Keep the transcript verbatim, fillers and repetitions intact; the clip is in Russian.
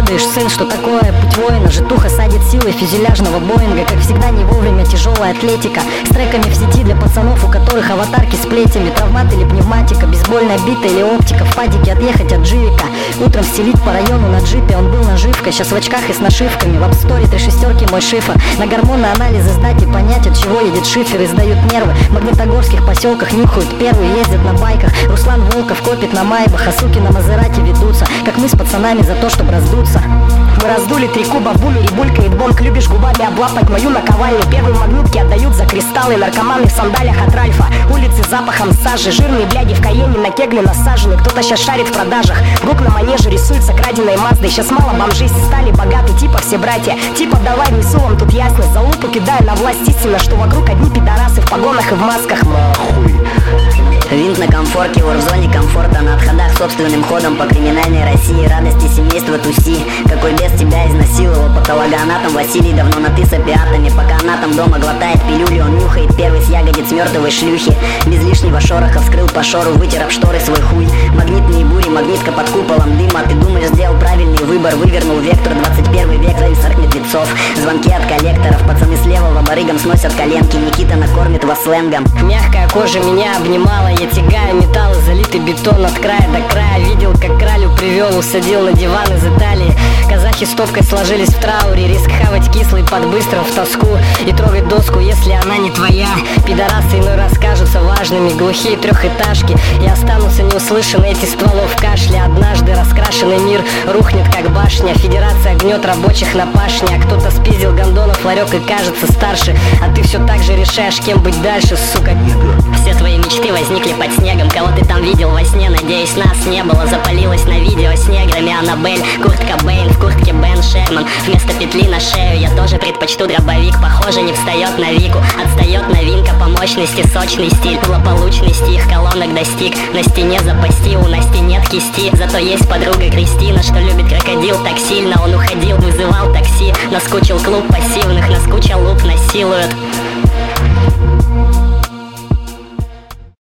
ведаешь, сын, что такое путь воина. Житуха садит силой фюзеляжного Боинга. Как всегда не вовремя тяжелая атлетика. С треками в сети для пацанов, у которых аватарки с плетями. Травмат или пневматика, бейсбольная бита или оптика. В падике отъехать от Дживика. Утром стелить по району на джипе, он был наживкой. Сейчас в очках и с нашивками. В апсторе три шестерки мой шифр. На гормоны анализы сдать и понять, от чего едет шифер. Издают нервы. В магнитогорских поселках нюхают первые, ездят на байках. Руслан Волков копит на майбах, а суки на Мазерати ведутся. Как мы с пацанами за то, чтобы раздуться. Мы раздули три куба, буми, ребулькает бонг. Любишь губами облапать мою наковальню. Первые магнитки отдают за кристаллы. Наркоманы в сандалях от Ральфа. Улицы запахом сажи. Жирные бляди в Каене на кегле насажены. Кто-то сейчас шарит в продажах. Брук на манеже рисуется краденой Маздой. Сейчас мало бомжей стали богаты, типа все братья. Типа давай внесу вам тут ясность. За лупу кидаю на власть истина, что вокруг одни пидорасы в погонах и в масках. Нахуй. Винт на комфорке, вор в зоне комфорта. На отходах собственным ходом по криминальной России. Радости семейства туси. Какой без тебя изнасиловал патологоанатом Василий. Давно на ты с опиатами. Пока она там дома глотает пилюли, он нюхает первый с ягодиц мертвой шлюхи. Без лишнего шороха вскрыл по шору, вытер об шторы свой хуй. Магнитные бури, магнитка под куполом дыма. Ты думаешь, сделал правильный выбор. Вывернул вектор, двадцать первый век, зависок мертвецов. Звонки от коллекторов, пацаны с левого барыгам сносят коленки. Никита накормит вас сленгом. Мягкая кожа меня обнимала. Я тягаю металл и залитый бетон от края до края. Видел, как кралю привел, усадил на диван из Италии. Казахи стопкой сложились в трауре. Риск хавать кислый под быстрым в тоску. И трогать доску, если она не твоя. Пидорасы иной раз кажутся важными. Глухие трехэтажки, и останутся неуслышаны эти стволов кашля. Однажды раскрашенный мир рухнет как башня. Федерация гнет рабочих на пашне. А кто-то спиздил гондонов ларек и кажется старше. А ты все так же решаешь, кем быть дальше, сука. Все твои мечты возникли под снегом. Кого ты там видел во сне, надеюсь, нас не было. Запалилась на видео с неграми Аннабель. Курт Кобейн в куртке Бен Шерман. Вместо петли на шею я тоже предпочту дробовик. Похоже, не встает на Вику. Отстает новинка по мощности, сочный стиль. Злополучный стих колонок достиг. На стене запасти, у Насти нет кисти. Зато есть подруга Кристина, что любит крокодил так сильно. Он уходил, вызывал такси. Наскучил клуб пассивных, наскучил лук насилуют.